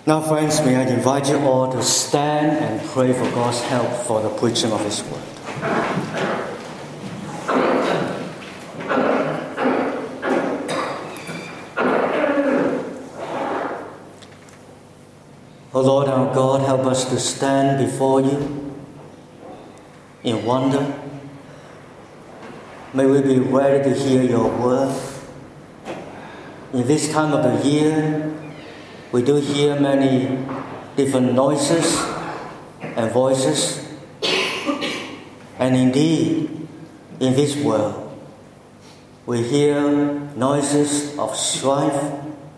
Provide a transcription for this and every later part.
Now, friends, may I invite you all to stand and pray for God's help for the preaching of His word. O Lord our God, help us to stand before you in wonder. May we be ready to hear your word. In this time of the year, we do hear many different noises and voices. And indeed, in this world, we hear noises of strife,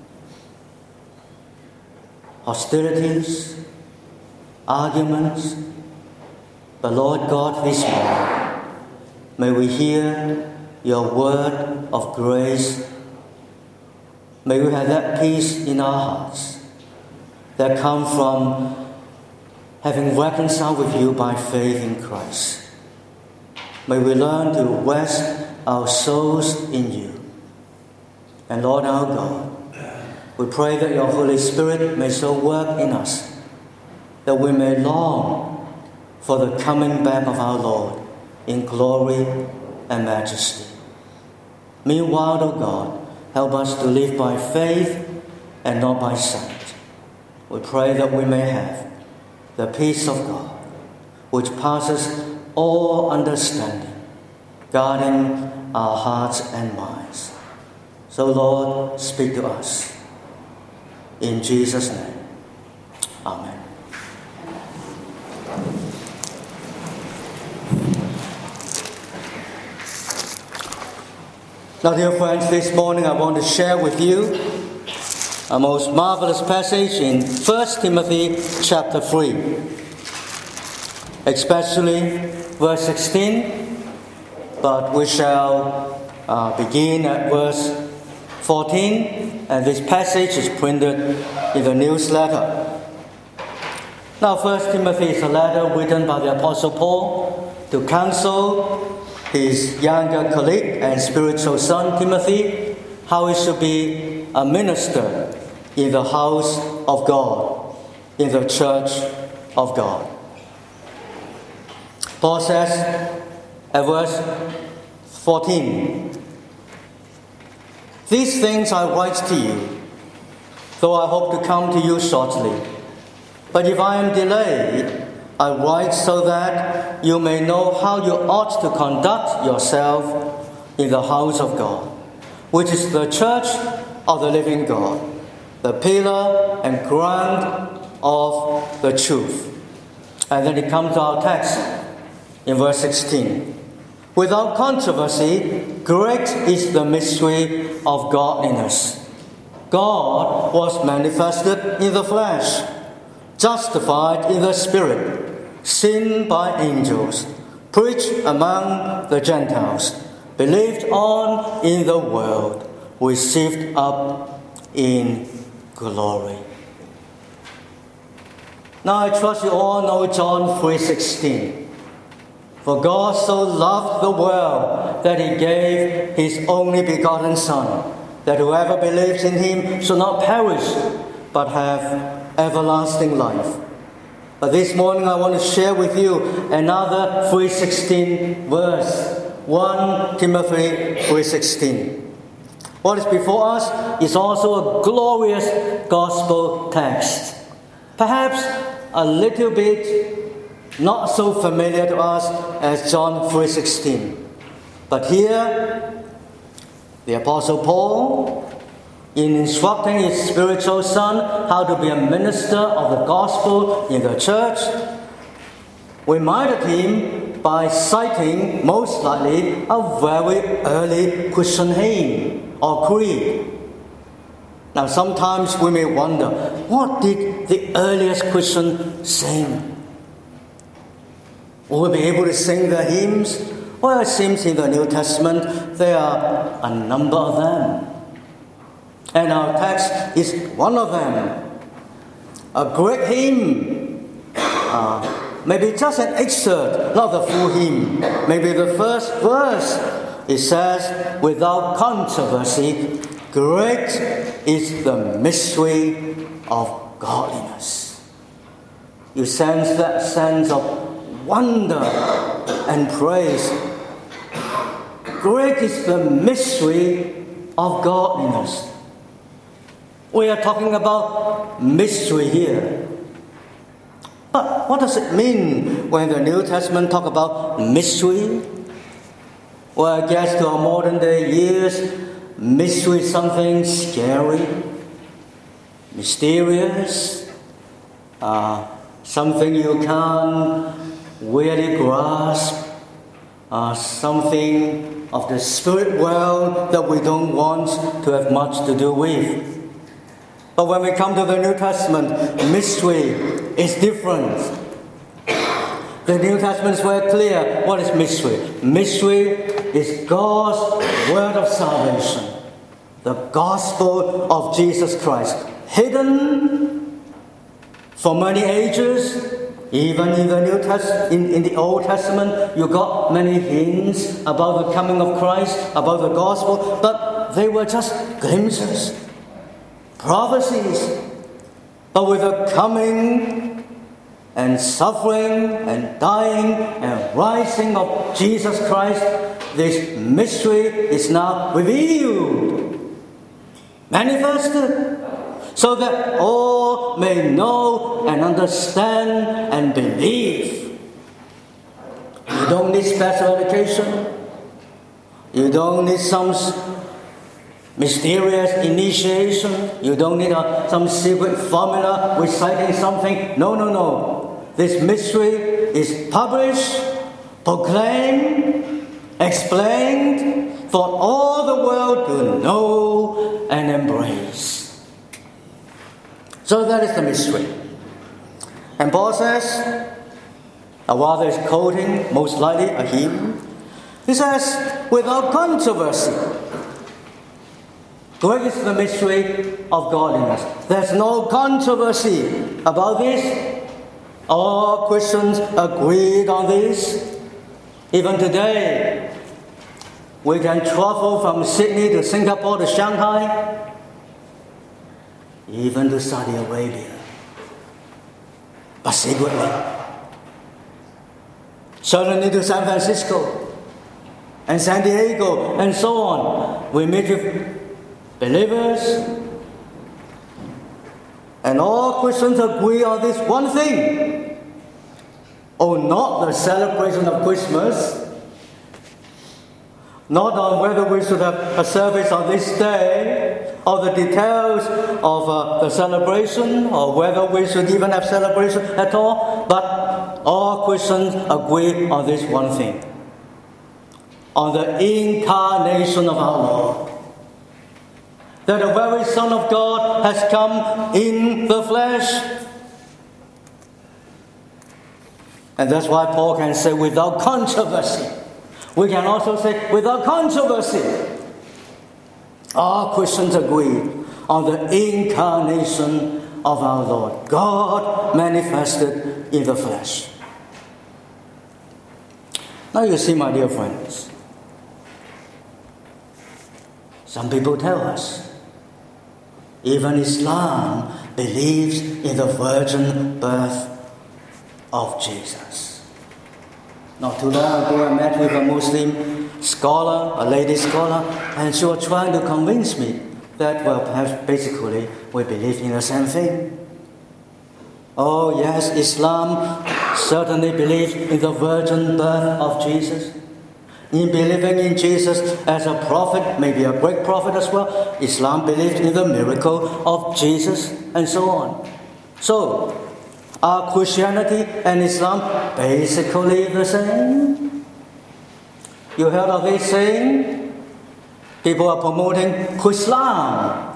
hostilities, arguments. But Lord God, this morning, may we hear your word of grace. May we have that peace in our hearts that comes from having reconciled with you by faith in Christ. May we learn to rest our souls in you. And Lord our God, we pray that your Holy Spirit may so work in us that we may long for the coming back of our Lord in glory and majesty. Meanwhile, O God, help us to live by faith and not by sight. We pray that we may have the peace of God, which passes all understanding, guarding our hearts and minds. So, Lord, speak to us. In Jesus' name, amen. Now, dear friends, this morning I want to share with you a most marvelous passage in 1 Timothy chapter 3, especially verse 16, but we shall begin at verse 14, and this passage is printed in the newsletter. Now, 1 Timothy is a letter written by the Apostle Paul to counsel his younger colleague and spiritual son Timothy how he should be a minister in the house of God, in the church of God. Paul says at verse 14, "These things I write to you, though I hope to come to you shortly. But if I am delayed, I write so that you may know how you ought to conduct yourself in the house of God, which is the church of the living God, the pillar and ground of the truth." And then it comes to our text in verse 16. "Without controversy, great is the mystery of godliness. God was manifested in the flesh, justified in the spirit, seen by angels, preached among the Gentiles, believed on in the world, received up in glory." Now I trust you all know John 3:16. "For God so loved the world that he gave his only begotten Son, that whoever believes in him shall not perish, but have everlasting life." But this morning I want to share with you another 3:16 verse, 1 Timothy 3:16. What is before us is also a glorious gospel text. Perhaps a little bit not so familiar to us as John 3:16. But here, the Apostle Paul, in instructing his spiritual son how to be a minister of the gospel in the church, reminded him by citing, most likely, a very early Christian hymn or creed. Now, sometimes we may wonder, what did the earliest Christian sing? Will we be able to sing the hymns? Well, it seems in the New Testament there are a number of them. And our text is one of them. A great hymn. Maybe just an excerpt, not the full hymn. Maybe the first verse. It says, "Without controversy, great is the mystery of godliness. You sense that sense of wonder and praise. Great is the mystery of godliness. We are talking about mystery here. But what does it mean when the New Testament talk about mystery? Well, I guess to our modern day ears, mystery is something scary, mysterious, something you can't really grasp, something of the spirit world that we don't want to have much to do with. But when we come to the New Testament, mystery is different. The New Testament is very clear. What is mystery? Mystery is God's word of salvation, the gospel of Jesus Christ, hidden for many ages. Even in the in the Old Testament, you got many hints about the coming of Christ, about the gospel, but they were just glimpses, prophecies. But with the coming and suffering and dying and rising of Jesus Christ, this mystery is now revealed, manifested, so that all may know and understand and believe. You don't need special education. You don't need some mysterious initiation. You don't need some secret formula reciting something. No. This mystery is published, proclaimed, explained for all the world to know and embrace. So that is the mystery. And Paul says, while he's quoting most likely a hymn, he says, without controversy, great is the mystery of godliness. There's no controversy about this. All Christians agreed on this. Even today, we can travel from Sydney to Singapore to Shanghai, even to Saudi Arabia, but secretly. Certainly to San Francisco and San Diego and so on. We meet with believers, and all Christians agree on this one thing. Oh, not the celebration of Christmas, not on whether we should have a service on this day, or the details of the celebration, or whether we should even have celebration at all, but all Christians agree on this one thing, on the incarnation of our Lord, that the very Son of God has come in the flesh. And that's why Paul can say without controversy. We can also say without controversy. All Christians agree on the incarnation of our Lord, God manifested in the flesh. Now you see, my dear friends, some people tell us even Islam believes in the virgin birth of Jesus. Not too long ago, I met with a Muslim scholar, a lady scholar, and she was trying to convince me that, well, perhaps basically we believe in the same thing. Oh yes, Islam certainly believes in the virgin birth of Jesus. In believing in Jesus as a prophet, maybe a great prophet as well, Islam believes in the miracle of Jesus and so on. So, are Christianity and Islam basically the same? You heard of this saying? People are promoting Islam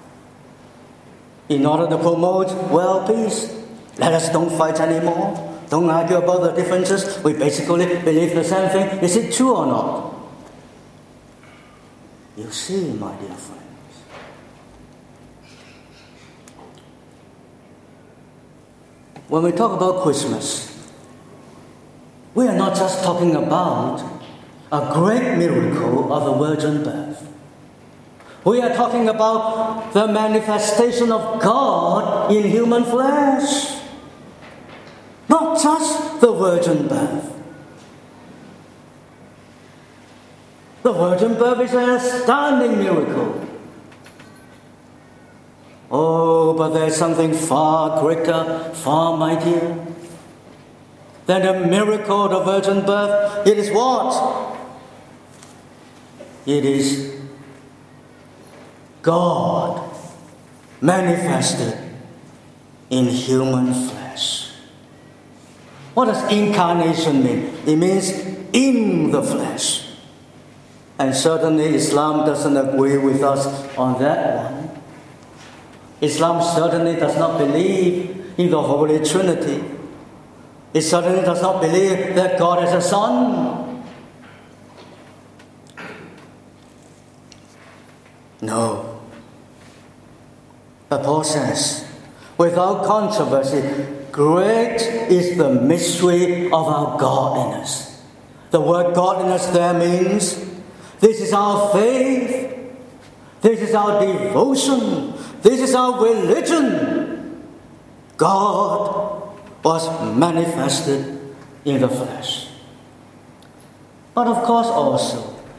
in order to promote world peace. Let us don't fight anymore. Don't argue about the differences. We basically believe the same thing. Is it true or not? You see, my dear friends, when we talk about Christmas, we are not just talking about a great miracle of the virgin birth. We are talking about the manifestation of God in human flesh. Not just the virgin birth. The virgin birth is an astounding miracle. Oh, but there's something far greater, far mightier than the miracle of the virgin birth. It is what? It is God manifested in human flesh. What does incarnation mean? It means in the flesh. And certainly Islam doesn't agree with us on that one. Islam certainly does not believe in the Holy Trinity. It certainly does not believe that God has a son. No. But Paul says, without controversy, great is the mystery of our godliness. The word godliness there means this is our faith, this is our devotion, this is our religion. God was manifested in the flesh. But of course also,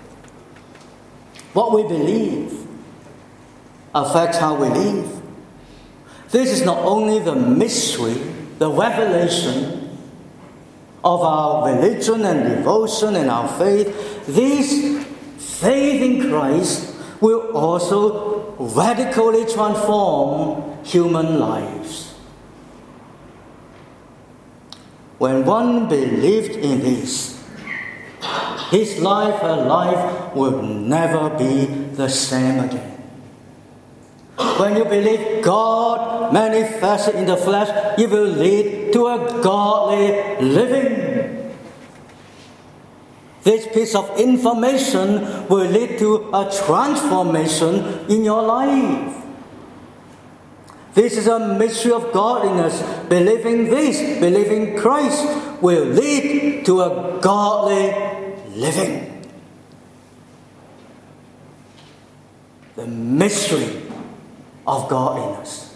what we believe affects how we live. This is not only the mystery, the revelation of our religion and devotion and our faith. This faith in Christ will also radically transform human lives. When one believed in this, his life, her life will never be the same again. When you believe God manifested in the flesh, it will lead to a godly living. This piece of information will lead to a transformation in your life. This is a mystery of godliness. Believing this, believing Christ, will lead to a godly living. The mystery of godliness.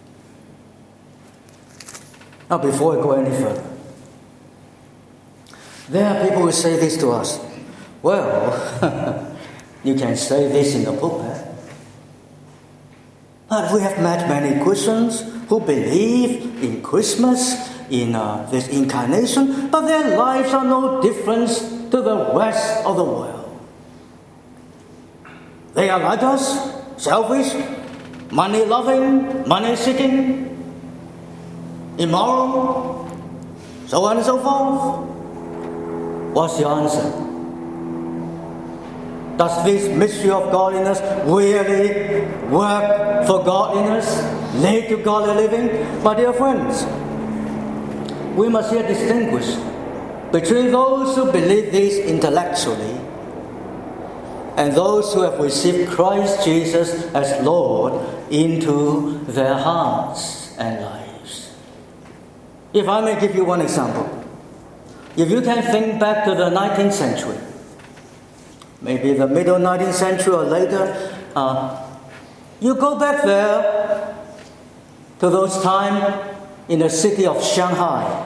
Now, before I go any further, there are people who say this to us. Well, you can say this in the pulpit. But we have met many Christians who believe in Christmas, in this incarnation, but their lives are no different to the rest of the world. They are like us, selfish, money-loving, money-seeking, immoral, so on and so forth. What's your answer? Does this mystery of godliness really work for godliness, lead to godly living? My dear friends, we must here distinguish between those who believe this intellectually and those who have received Christ Jesus as Lord into their hearts and lives. If I may give you one example. If you can think back to the 19th century, maybe the middle 19th century or later, you go back there to those times in the city of Shanghai.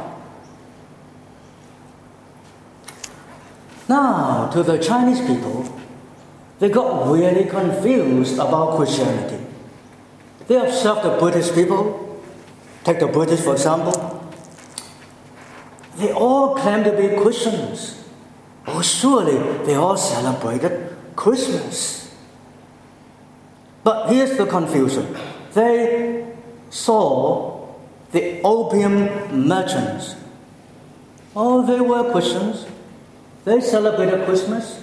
Now, to the Chinese people, they got really confused about Christianity. They observed the British people. Take the British, for example. They all claim to be Christians. Oh, surely they all celebrated Christmas. But here's the confusion. They saw the opium merchants. Oh, they were Christians. They celebrated Christmas.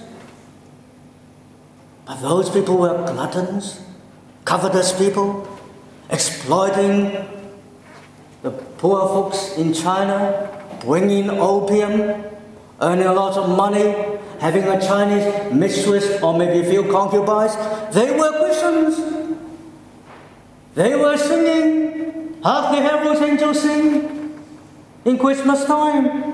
But those people were gluttons, covetous people, exploiting the poor folks in China, bringing opium, earning a lot of money, having a Chinese mistress or maybe a few concubines. They were Christians. They were singing, hark the herald angels sing, in Christmas time.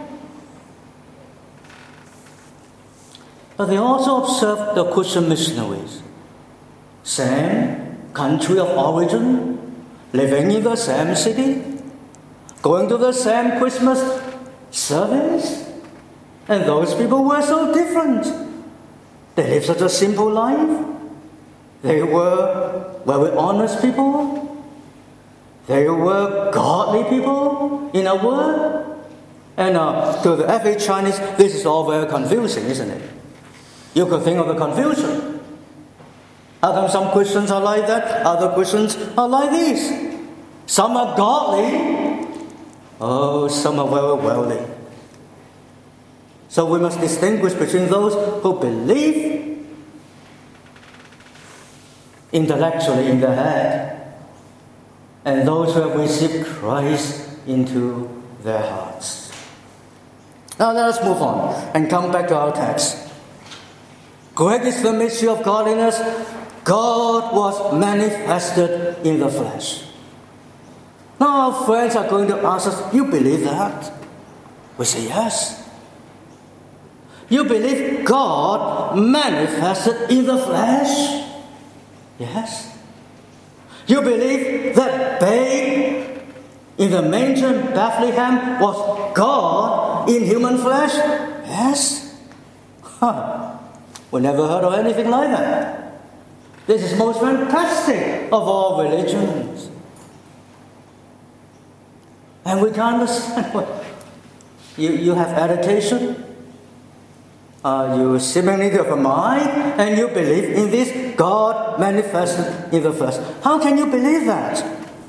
But they also observed the Christian missionaries. Same country of origin, living in the same city, going to the same Christmas service. And those people were so different. They lived such a simple life. They were very honest people. They were godly people, in a word. And to the average Chinese, this is all very confusing, isn't it? You could think of the confusion. How come some Christians are like that? Other Christians are like this. Some are godly. Oh, some are very wealthy. So we must distinguish between those who believe intellectually in their head and those who have received Christ into their hearts. Now let us move on and come back to our text. Great is the mystery of godliness. God was manifested in the flesh. Now our friends are going to ask us, you believe that? We say yes. You believe God manifested in the flesh? Yes. You believe that babe in the manger in Bethlehem was God in human flesh? Yes. We never heard of anything like that. This is most fantastic of all religions. And we can understand what you have education. You seemingly have a mind, and you believe in this God manifested in the flesh. How can you believe that?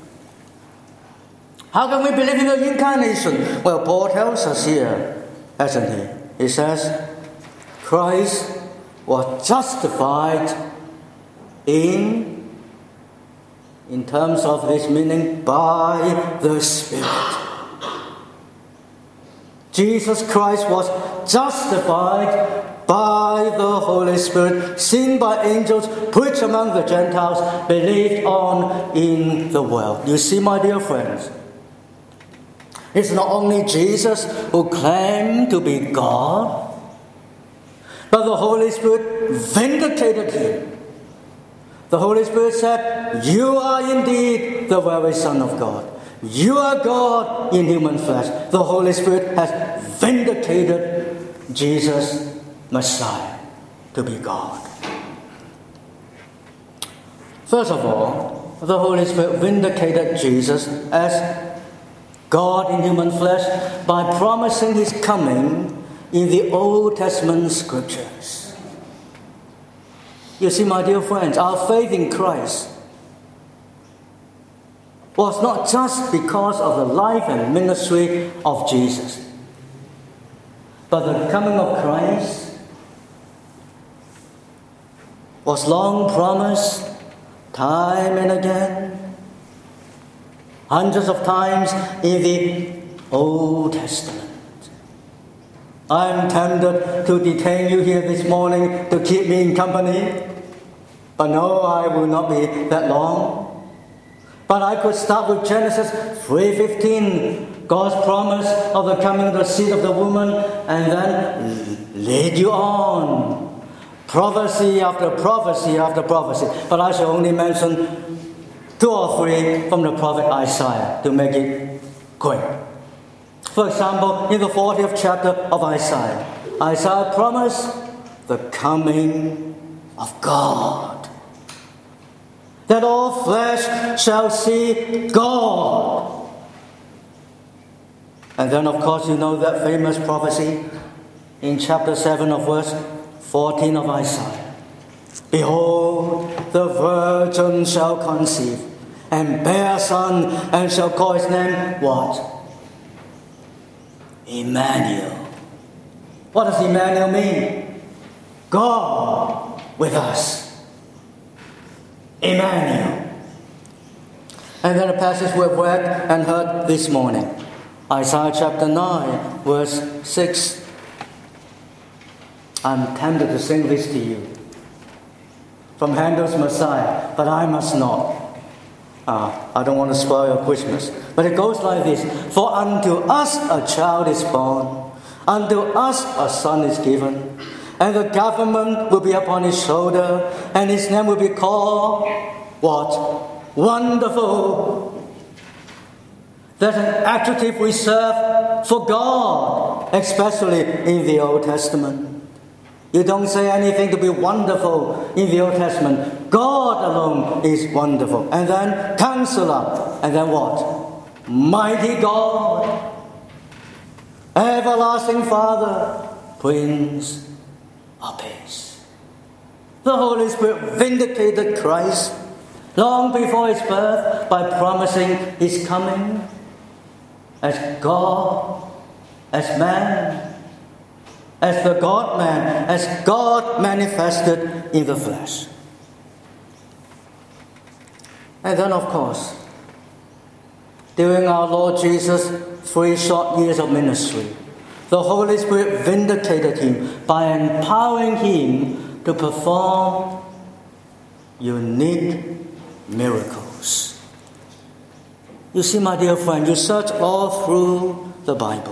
How can we believe in the incarnation? Well, Paul tells us here, hasn't he? He says, Christ was justified in terms of this meaning, by the Spirit. Jesus Christ was justified by the Holy Spirit, seen by angels, preached among the Gentiles, believed on in the world. You see, my dear friends, it's not only Jesus who claimed to be God, but the Holy Spirit vindicated him. The Holy Spirit said, you are indeed the very Son of God. You are God in human flesh. The Holy Spirit has vindicated Jesus, Messiah, to be God. First of all, the Holy Spirit vindicated Jesus as God in human flesh by promising his coming in the Old Testament scriptures. You see, my dear friends, our faith in Christ was not just because of the life and ministry of Jesus, but the coming of Christ was long promised time and again, hundreds of times in the Old Testament. I am tempted to detain you here this morning to keep me in company, but no, I will not be that long. But I could start with Genesis 3:15, God's promise of the coming of the seed of the woman, and then lead you on, prophecy after prophecy after prophecy. But I shall only mention 2 or 3 from the prophet Isaiah to make it quick. For example, in the 40th chapter of Isaiah, Isaiah promised the coming of God, that all flesh shall see God. And then, of course, you know that famous prophecy in chapter 7 of verse 14 of Isaiah. Behold, the virgin shall conceive and bear a son, and shall call his name what? Emmanuel. What does Emmanuel mean? God with us. Emmanuel. And then a passage we've read and heard this morning. Isaiah chapter 9, verse 6. I'm tempted to sing this to you from Handel's Messiah, but I must not. I don't want to spoil your Christmas. But it goes like this. For unto us a child is born, unto us a son is given, and the government will be upon his shoulder, and his name will be called, what? Wonderful There's an adjective reserved for God, especially in the Old Testament. You don't say anything to be wonderful in the Old Testament. God alone is wonderful. And then Counselor. And then what? Mighty God. Everlasting Father. Prince of Peace. The Holy Spirit vindicated Christ long before his birth by promising his coming as God, as man, as the God-man, as God manifested in the flesh. And then, of course, during our Lord Jesus' 3 short years of ministry, the Holy Spirit vindicated him by empowering him to perform unique miracles. You see, my dear friend, you search all through the Bible.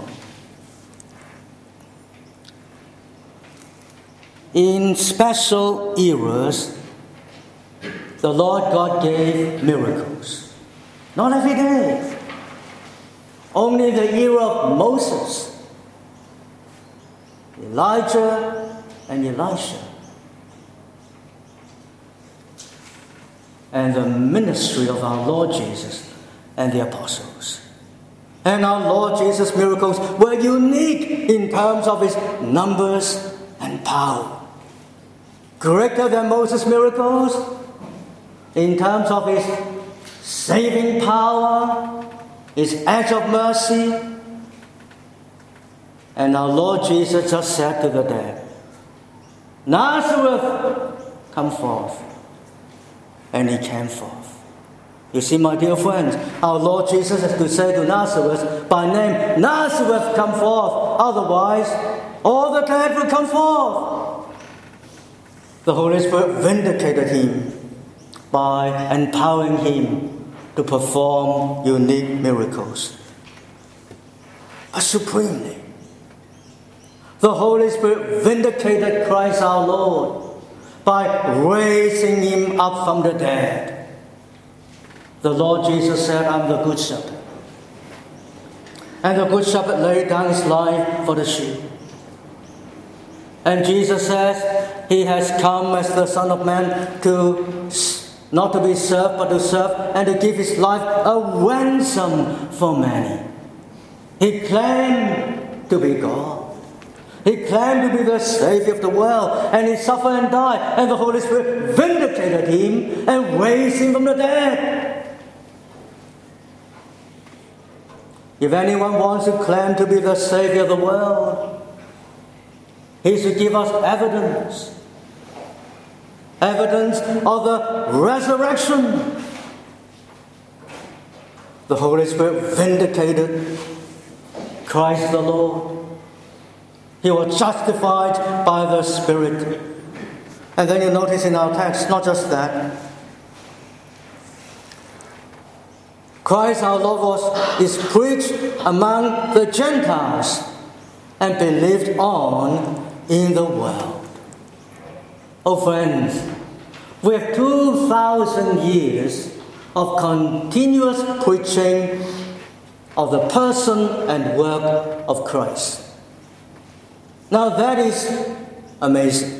In special eras, the Lord God gave miracles. Not every day. Only the era of Moses, Elijah, and Elisha. And the ministry of our Lord Jesus and the apostles. And our Lord Jesus' miracles were unique in terms of his numbers and power. Greater than Moses' miracles in terms of his saving power, his acts of mercy. And our Lord Jesus just said to the dead, Nazareth, come forth. And he came forth. You see, my dear friends, our Lord Jesus has to say to Nazareth by name, Nazareth, come forth. Otherwise, all the dead will come forth. The Holy Spirit vindicated him by empowering him to perform unique miracles. But supremely, the Holy Spirit vindicated Christ our Lord by raising him up from the dead. The Lord Jesus said, I'm the good shepherd. And the good shepherd laid down his life for the sheep. And Jesus says, he has come as the Son of Man to not to be served, but to serve and to give his life a ransom for many. He claimed to be God. He claimed to be the Savior of the world. And he suffered and died. And the Holy Spirit vindicated him and raised him from the dead. If anyone wants to claim to be the Savior of the world, he should give us evidence. Evidence of the resurrection. The Holy Spirit vindicated Christ the Lord. He was justified by the Spirit. And then you notice in our text, not just that. Christ our Lord is preached among the Gentiles and believed on in the world. Oh friends, we have 2,000 years of continuous preaching of the person and work of Christ. Now that is amazing.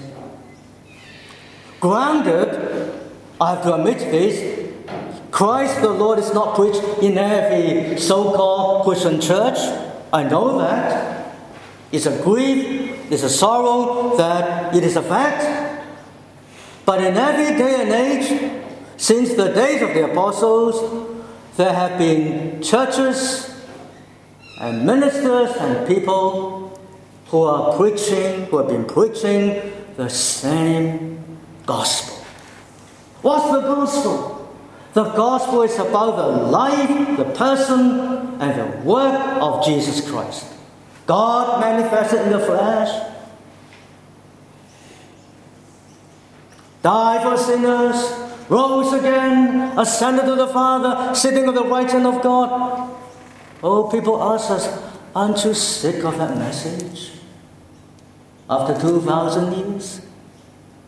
Granted, I have to admit this, Christ the Lord is not preached in every so-called Christian church. I know that. It's a grief, it's a sorrow that it is a fact. But in every day and age, since the days of the apostles, there have been churches and ministers and people who have been preaching the same gospel. What's the gospel? The gospel is about the life, the person, and the work of Jesus Christ. God manifested in the flesh, died for sinners, rose again, ascended to the Father, sitting on the right hand of God. Oh, people ask us, aren't you sick of that message? After 2,000 years?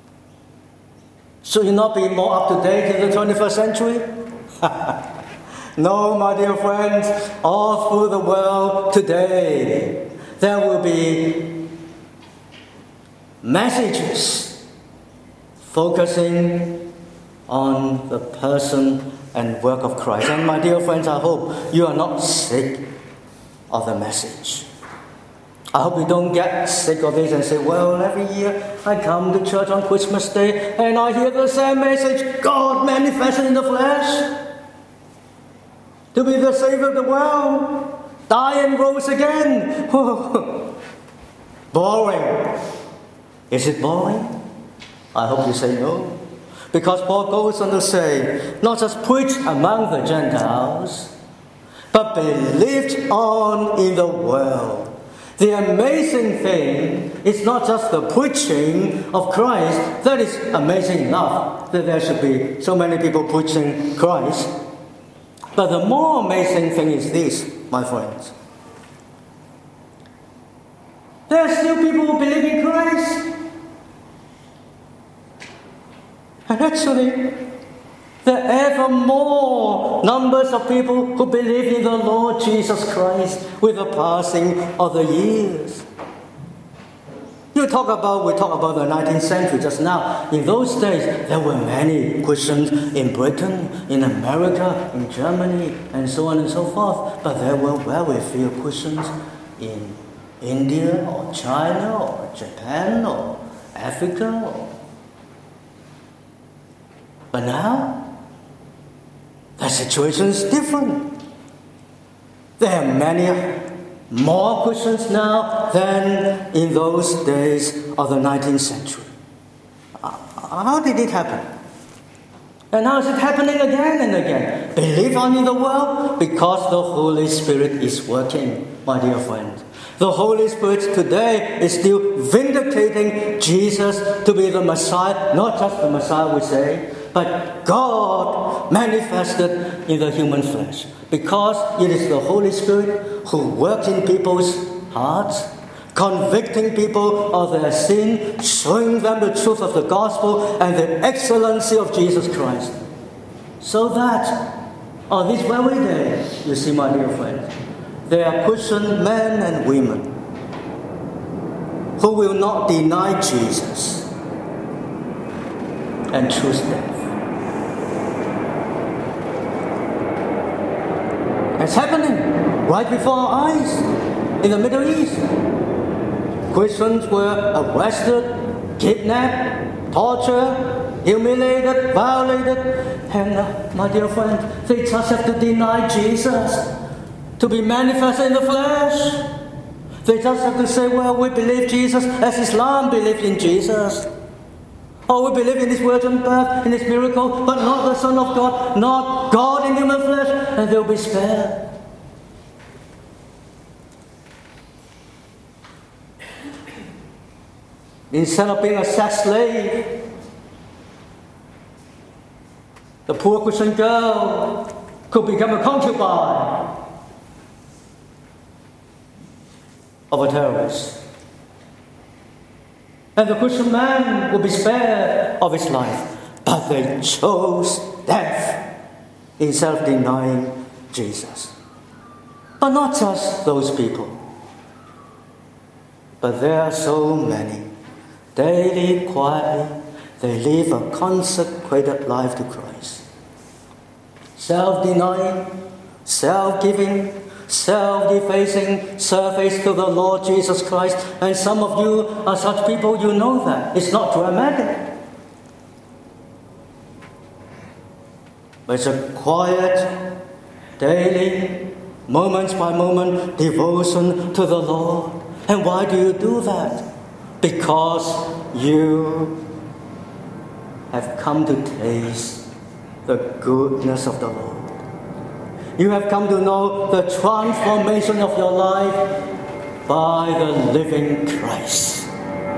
Should you not be more up to date in the 21st century? No, my dear friends, all through the world today, there will be messages focusing on the person and work of Christ. And my dear friends, I hope you are not sick of the message. I hope you don't get sick of it and say, well, every year I come to church on Christmas Day and I hear the same message, God manifested in the flesh to be the Savior of the world, die and rose again. Boring. Is it boring? I hope you say no. Because Paul goes on to say, not just preach among the Gentiles, but be lived on in the world. The amazing thing is not just the preaching of Christ. That is amazing enough that there should be so many people preaching Christ. But the more amazing thing is this, my friends. There are still people who believe in Christ. And actually, there are ever more numbers of people who believe in the Lord Jesus Christ with the passing of the years. We talk about the 19th century just now. In those days, there were many Christians in Britain, in America, in Germany, and so on and so forth. But there were very few Christians in India or China or Japan or Africa. But now, the situation is different. There are many more Christians now than in those days of the 19th century. How did it happen? And how is it happening again and again? Believe on in the world because the Holy Spirit is working, my dear friends. The Holy Spirit today is still vindicating Jesus to be the Messiah, not just the Messiah we say, but God manifested in the human flesh. Because it is the Holy Spirit who works in people's hearts, convicting people of their sin, showing them the truth of the gospel and the excellency of Jesus Christ. So that on this very day, you see, my dear friends, there are Christian men and women who will not deny Jesus and choose death. It's happening right before our eyes in the Middle East. Christians were arrested, kidnapped, tortured, humiliated, violated, and my dear friend, they just have to deny Jesus to be manifested in the flesh. They just have to say, well, we believe Jesus as Islam believed in Jesus. Or we believe in His virgin birth, in His miracle, but not the Son of God, not God in human flesh, and they'll be spared. Instead of being a sex slave, the poor Christian girl could become a concubine of a terrorist. And the Christian man will be spared of his life. But they chose death instead of denying Jesus. But not just those people. But there are so many. Daily, quietly, they live a consecrated life to Christ. Self-denying, self-giving, self-defacing service to the Lord Jesus Christ. And some of you are such people, you know that. It's not dramatic. But it's a quiet, daily, moments by moment devotion to the Lord. And why do you do that? Because you have come to taste the goodness of the Lord. You have come to know the transformation of your life by the living Christ.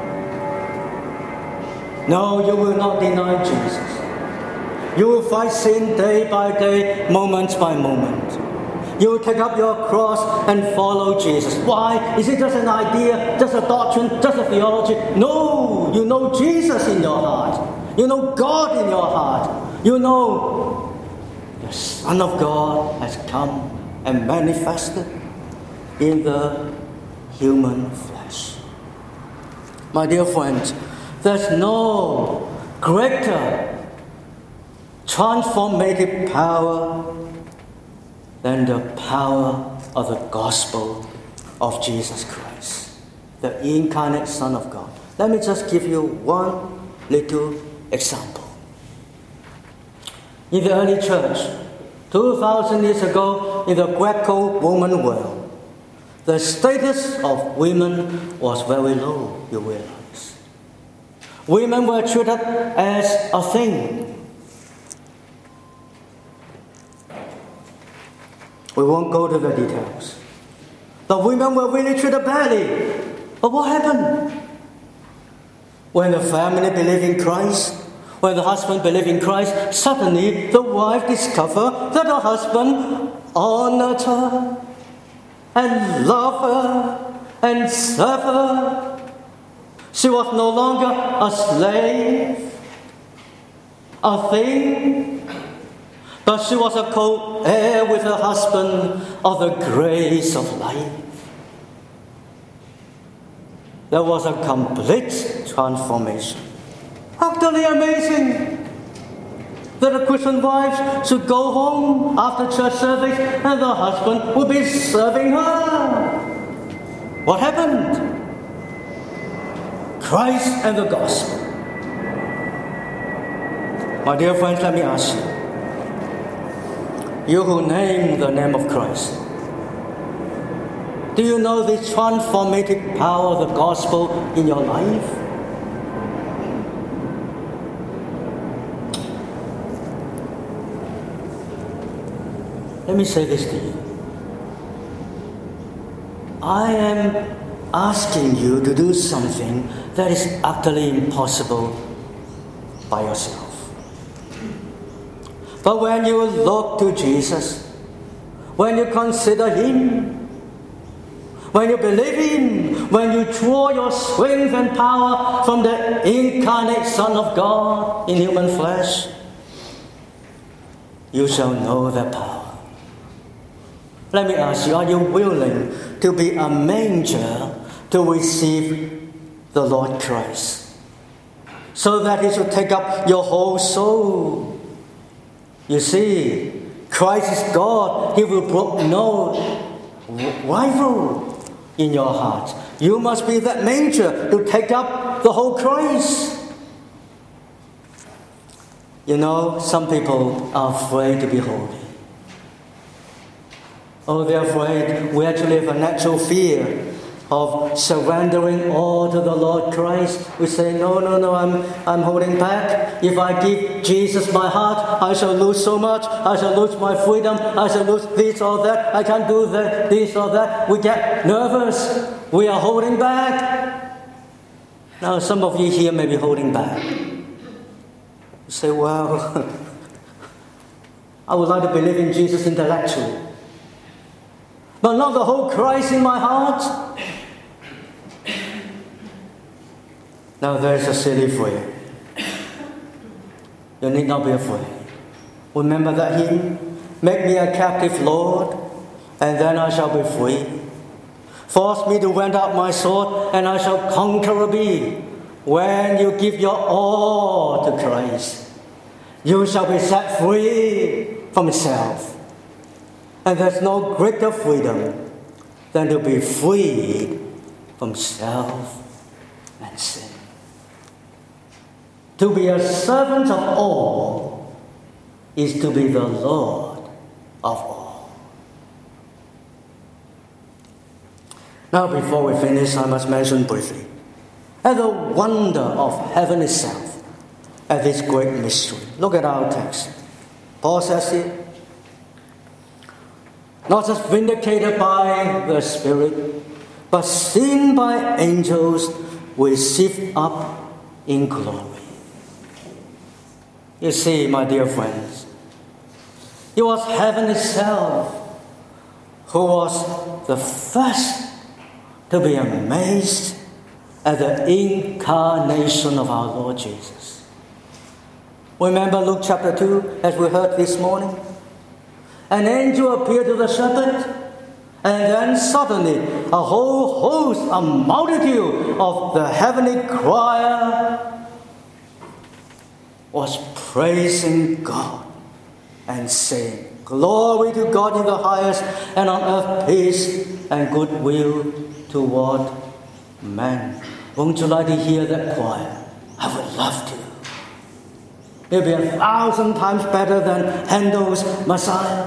No, you will not deny Jesus. You will fight sin day by day, moments by moment. You will take up your cross and follow Jesus. Why? Is it just an idea, just a doctrine, just a theology? No! You know Jesus in your heart. You know God in your heart. You know the the Son of God has come and manifested in the human flesh. My dear friends, there's no greater transformative power than the power of the gospel of Jesus Christ, the incarnate Son of God. Let me just give you one little example. In the early church, 2,000 years ago, in the Greco-Roman world, the status of women was very low, you realize. Women were treated as a thing. We won't go to the details. The women were really treated badly. But what happened? When the family believed in Christ, when the husband believed in Christ, suddenly the wife discovered that her husband honored her and loved her and served her. She was no longer a slave, a thing, but she was a co-heir with her husband of the grace of life. There was a complete transformation. Utterly amazing that a Christian wife should go home after church service and the husband would be serving her. What happened? Christ and the gospel. My dear friends, let me ask you. You who name the name of Christ, do you know the transformative power of the gospel in your life? Let me say this to you. I am asking you to do something that is utterly impossible by yourself. But when you look to Jesus, when you consider Him, when you believe Him, when you draw your strength and power from the incarnate Son of God in human flesh, you shall know the power. Let me ask you, are you willing to be a manger to receive the Lord Christ, so that He should take up your whole soul? You see, Christ is God. He will put no rival in your heart. You must be that manger to take up the whole Christ. You know, some people are afraid to be holy. Oh, they're afraid. We actually have a natural fear of surrendering all to the Lord Christ. We say, no, I'm holding back. If I give Jesus my heart, I shall lose so much. I shall lose my freedom. I shall lose this or that. I can't do that, this or that. We get nervous. We are holding back. Now, some of you here may be holding back. You say, well, I would like to believe in Jesus intellectually, but not the whole Christ in my heart. Now there's a silly fear. You need not be afraid. Remember that hymn? Make me a captive, Lord, and then I shall be free. Force me to rend out my sword, and I shall conqueror be. When you give your all to Christ, you shall be set free from self. And there's no greater freedom than to be freed from self and sin. To be a servant of all is to be the Lord of all. Now, before we finish, I must mention briefly at the wonder of heaven itself, at this great mystery. Look at our text. Paul says here, not just vindicated by the Spirit, but seen by angels, received up in glory. You see, my dear friends, it was heaven itself who was the first to be amazed at the incarnation of our Lord Jesus. Remember Luke chapter 2, as we heard this morning? an angel appeared to the shepherd, and then suddenly a whole host, a multitude of the heavenly choir was praising God and saying, "Glory to God in the highest, and on earth peace and goodwill toward men." Won't you like to hear that choir? I would love to. It'll be 1,000 times better than Handel's Messiah.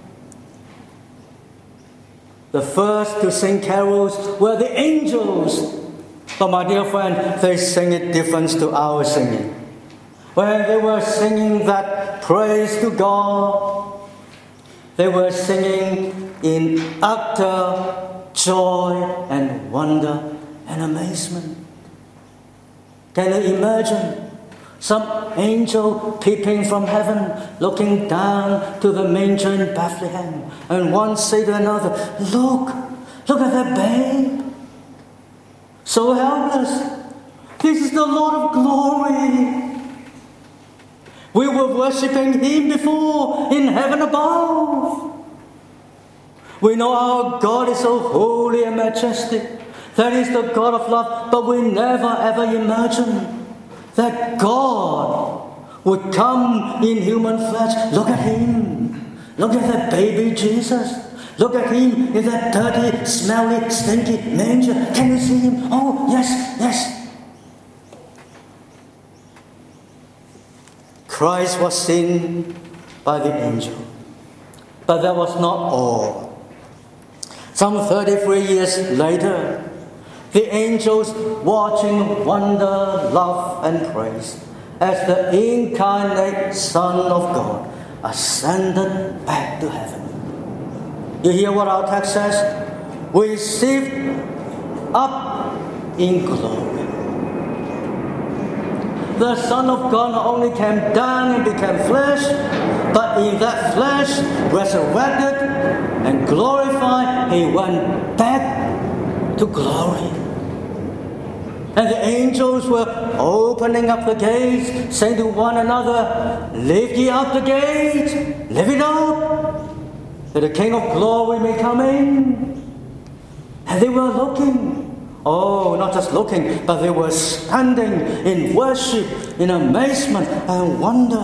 The first to sing carols were the angels. But my dear friend, they sing it different to our singing. When they were singing that praise to God, they were singing in utter joy and wonder and amazement. Can you imagine some angel peeping from heaven, looking down to the manger in Bethlehem, and one say to another, look at that babe, so helpless. This is the Lord of glory. We were worshipping Him before in heaven above. We know our God is so holy and majestic. That is the God of love, but we never ever imagined that God would come in human flesh. Look at Him. Look at that baby Jesus. Look at Him in that dirty, smelly, stinky manger. Can you see Him? Oh, yes. Christ was seen by the angel. But that was not all. Some 33 years later, the angels watching wonder, love, and praise as the incarnate Son of God ascended back to heaven. You hear what our text says? Received up in glory. The Son of God not only came down and became flesh, but in that flesh, resurrected and glorified, He went back to glory. And the angels were opening up the gates, saying to one another, "Lift ye up the gate, lift it up, that the King of glory may come in." And they were looking. Oh, not just looking, but they were standing in worship, in amazement and wonder.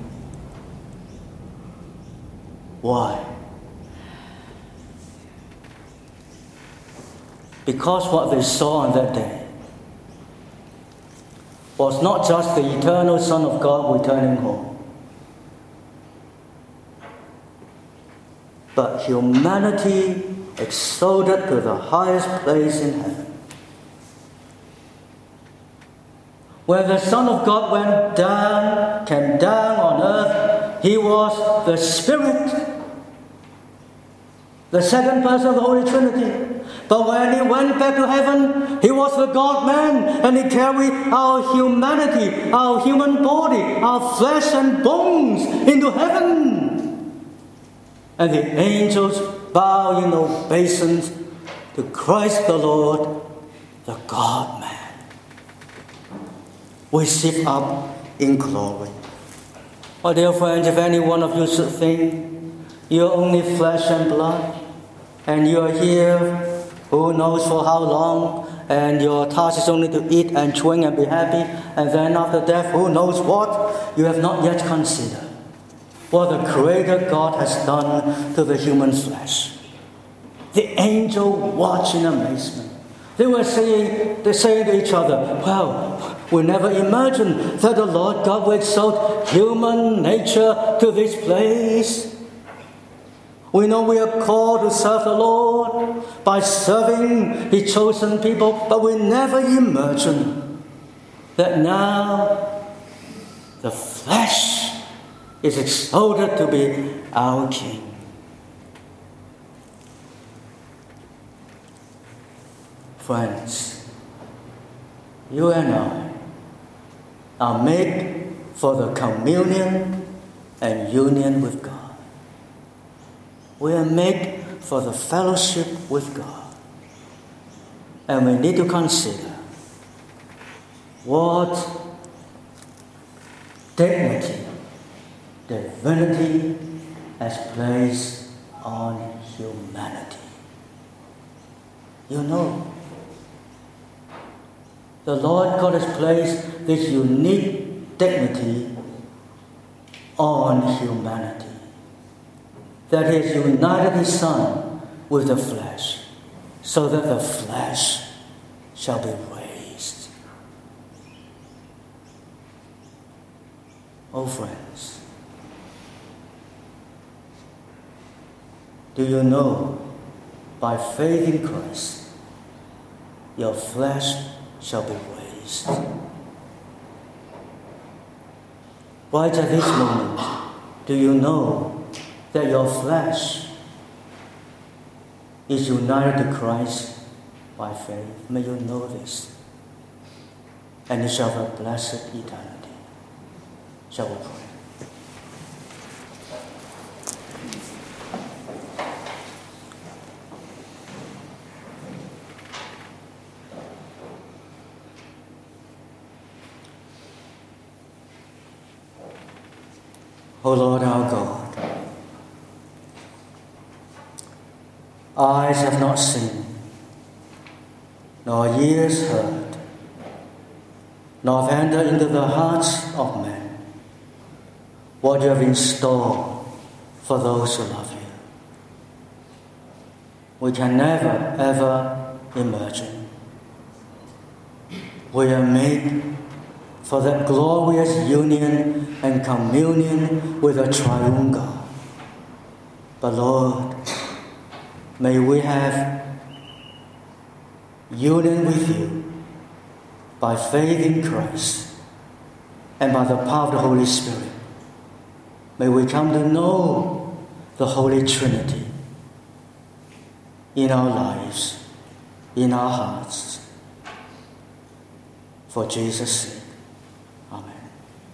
Why? Because what they saw on that day was not just the eternal Son of God returning home, but humanity exalted to the highest place in heaven. When the Son of God came down on earth, He was the Spirit, the second person of the Holy Trinity. But when He went back to heaven, He was the God-man, and He carried our humanity, our human body, our flesh and bones into heaven. And the angels bow in obeisance to Christ the Lord, the God-man. We sit up in glory. My dear friends, if any one of you should think you're only flesh and blood, and you're here who knows for how long, and your task is only to eat and drink and be happy, and then after death, who knows what, you have not yet considered what the Creator God has done to the human flesh. The angel watched in amazement. They saying to each other, "Well, we never imagined that the Lord God would exalt human nature to this place. We know we are called to serve the Lord by serving His chosen people, but we never imagined that now the flesh is exalted to be our King." Friends, you and I are made for the communion and union with God. We are made for the fellowship with God. And we need to consider what dignity, divinity, has placed on humanity. You know, the Lord God has placed this unique dignity on humanity, that He has united His Son with the flesh, so that the flesh shall be raised. Oh friends, do you know, by faith in Christ, your flesh shall be raised? Right at this moment, do you know that your flesh is united to Christ by faith? May you know this, and you shall have a blessed eternity. Shall we pray? O Lord our God, eyes have not seen, nor ears heard, nor have entered into the hearts of men what you have in store for those who love you. We can never, ever imagine. We are made for that glorious union and communion with the triune God. But Lord, may we have union with you by faith in Christ and by the power of the Holy Spirit. May we come to know the Holy Trinity in our lives, in our hearts. For Jesus' sake. Amen.